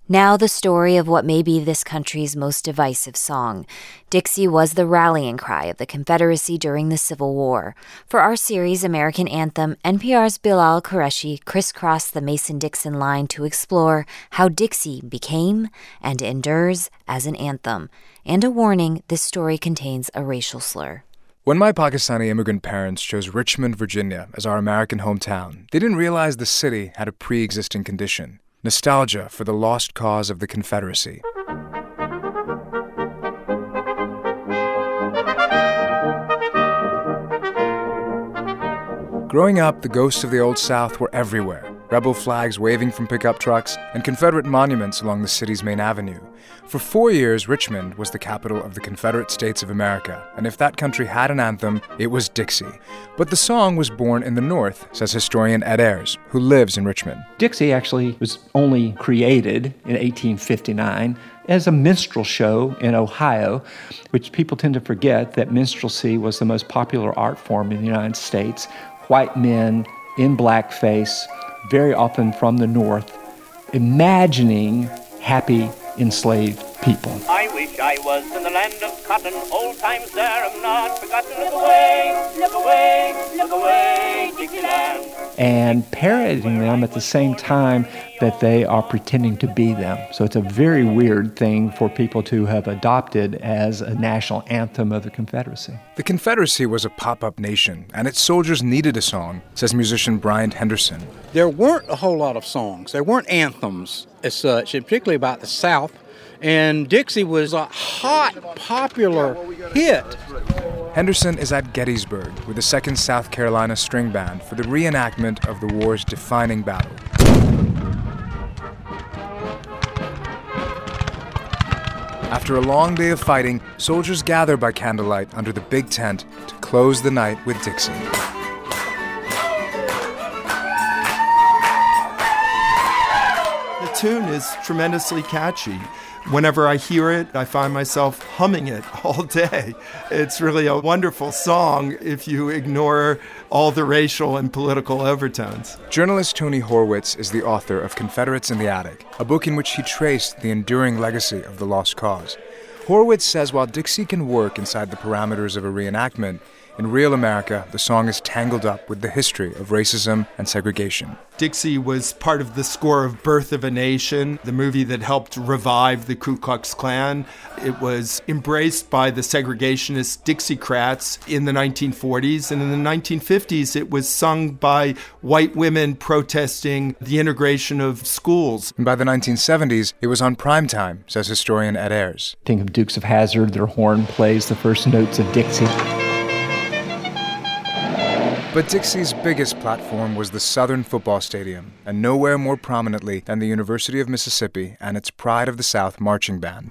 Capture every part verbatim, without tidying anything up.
Now the story of what may be this country's most divisive song. Dixie was the rallying cry of the Confederacy during the Civil War. For our series, American Anthem, N P R's Bilal Qureshi crisscrossed the Mason-Dixon line to explore how Dixie became and endures as an anthem. And a warning, this story contains a racial slur. When my Pakistani immigrant parents chose Richmond, Virginia as our American hometown, they didn't realize the city had a pre-existing condition. Nostalgia for the lost cause of the Confederacy. Growing up, the ghosts of the Old South were everywhere. Rebel flags waving from pickup trucks and Confederate monuments along the city's main avenue. For four years, Richmond was the capital of the Confederate States of America, and if that country had an anthem, it was Dixie. But the song was born in the North, says historian Ed Ayers, who lives in Richmond. Dixie actually was only created in eighteen fifty-nine as a minstrel show in Ohio, which people tend to forget that minstrelsy was the most popular art form in the United States. White men in blackface, very often from the North, imagining happy enslaved people. I wish I was in the land of cotton, old times there have not forgotten. Look away, look away, look away, Dixieland. And parodying them at the same time that they are pretending to be them. So it's a very weird thing for people to have adopted as a national anthem of the Confederacy. The Confederacy was a pop-up nation, and its soldiers needed a song, says musician Bryant Henderson. There weren't a whole lot of songs. There weren't anthems as such, and particularly about the South. And Dixie was a hot, popular hit. Henderson is at Gettysburg with the second South Carolina String Band for the reenactment of the war's defining battle. After a long day of fighting, soldiers gather by candlelight under the big tent to close the night with Dixie. The tune is tremendously catchy. Whenever I hear it, I find myself humming it all day. It's really a wonderful song if you ignore all the racial and political overtones. Journalist Tony Horwitz is the author of Confederates in the Attic, a book in which he traced the enduring legacy of the lost cause. Horwitz says while Dixie can work inside the parameters of a reenactment, in real America, the song is tangled up with the history of racism and segregation. Dixie was part of the score of Birth of a Nation, the movie that helped revive the Ku Klux Klan. It was embraced by the segregationist Dixiecrats in the nineteen forties, and in the nineteen fifties it was sung by white women protesting the integration of schools. And by the nineteen seventies, it was on prime time, says historian Ed Ayers. Think of Dukes of Hazzard, their horn plays the first notes of Dixie. But Dixie's biggest platform was the Southern Football Stadium, and nowhere more prominently than the University of Mississippi and its Pride of the South marching band.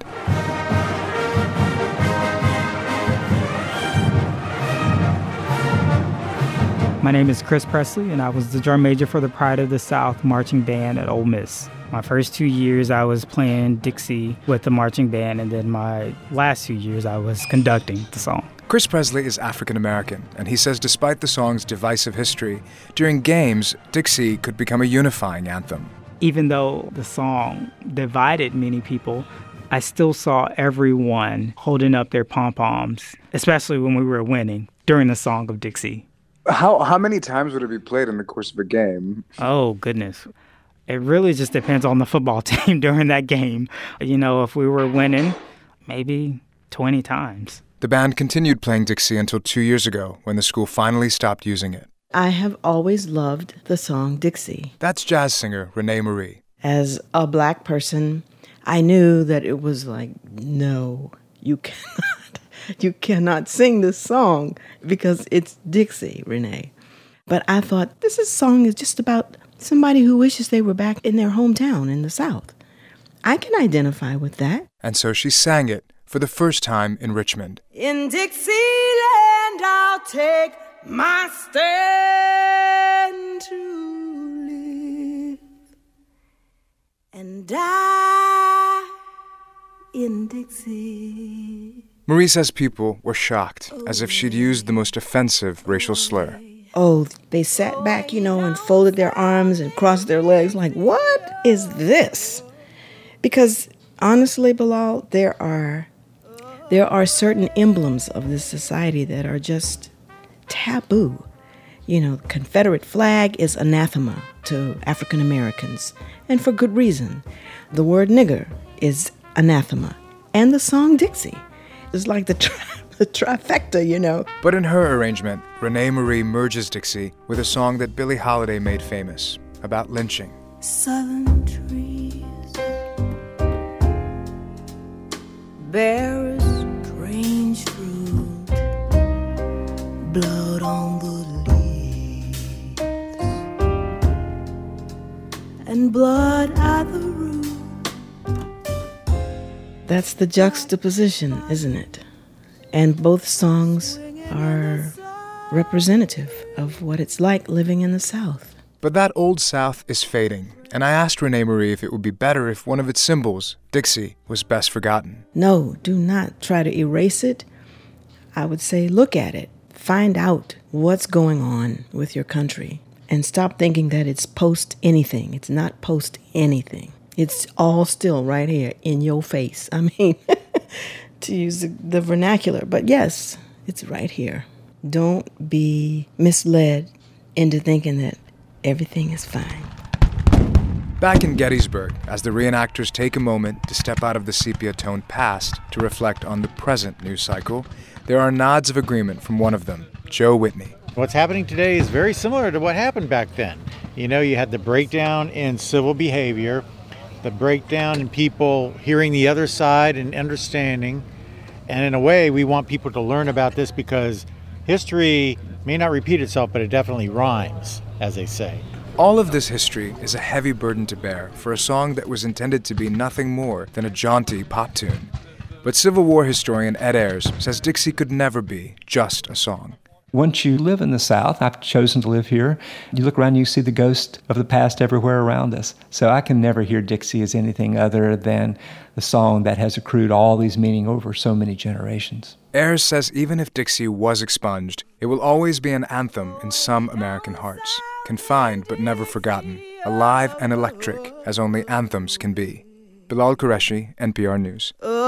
My name is Chris Presley, and I was the drum major for the Pride of the South marching band at Ole Miss. My first two years, I was playing Dixie with the marching band, and then my last two years, I was conducting the song. Chris Presley is African American, and he says despite the song's divisive history, during games, Dixie could become a unifying anthem. Even though the song divided many people, I still saw everyone holding up their pom-poms, especially when we were winning, during the song of Dixie. How how many times would it be played in the course of a game? Oh, goodness. It really just depends on the football team during that game. You know, if we were winning, maybe twenty times. The band continued playing Dixie until two years ago, when the school finally stopped using it. I have always loved the song Dixie. That's jazz singer Renee Marie. As a black person, I knew that it was like, no, you cannot, you cannot sing this song because it's Dixie, Renee. But I thought, this is, song is just about somebody who wishes they were back in their hometown in the South. I can identify with that. And so she sang it for the first time in Richmond. In Dixieland, I'll take my stand to live and die in Dixie. Marie says people were shocked, as if she'd used the most offensive racial slur. Oh, they sat back, you know, and folded their arms and crossed their legs like, what is this? Because honestly, Bilal, there are there are certain emblems of this society that are just taboo. You know, the Confederate flag is anathema to African Americans, and for good reason. The word nigger is anathema, and the song Dixie is like the, tri- the trifecta, you know. But in her arrangement, Renee Marie merges Dixie with a song that Billie Holiday made famous about lynching. Southern trees bear a strange fruit, blood on the leaves and blood at the root. That's the juxtaposition, isn't it? And both songs are representative of what it's like living in the South. But that old South is fading, and I asked Renee Marie if it would be better if one of its symbols, Dixie, was best forgotten. No, do not try to erase it. I would say look at it. Find out what's going on with your country. And stop thinking that it's post anything. It's not post anything. It's all still right here in your face. I mean, to use the, the vernacular. But yes, it's right here. Don't be misled into thinking that everything is fine. Back in Gettysburg, as the reenactors take a moment to step out of the sepia-toned past to reflect on the present news cycle, there are nods of agreement from one of them, Joe Whitney. What's happening today is very similar to what happened back then. You know, you had the breakdown in civil behavior, the breakdown in people hearing the other side and understanding. And in a way, we want people to learn about this because history may not repeat itself, but it definitely rhymes, as they say. All of this history is a heavy burden to bear for a song that was intended to be nothing more than a jaunty pop tune. But Civil War historian Ed Ayers says Dixie could never be just a song. Once you live in the South, I've chosen to live here, you look around, you see the ghost of the past everywhere around us. So I can never hear Dixie as anything other than the song that has accrued all these meaning over so many generations. Ayers says even if Dixie was expunged, it will always be an anthem in some American hearts, confined but never forgotten, alive and electric as only anthems can be. Bilal Qureshi, N P R News.